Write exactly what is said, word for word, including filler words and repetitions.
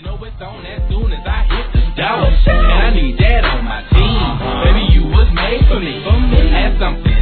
know it's on as soon as I hit the door. And I need that on my team. Baby, you was made for me. Had something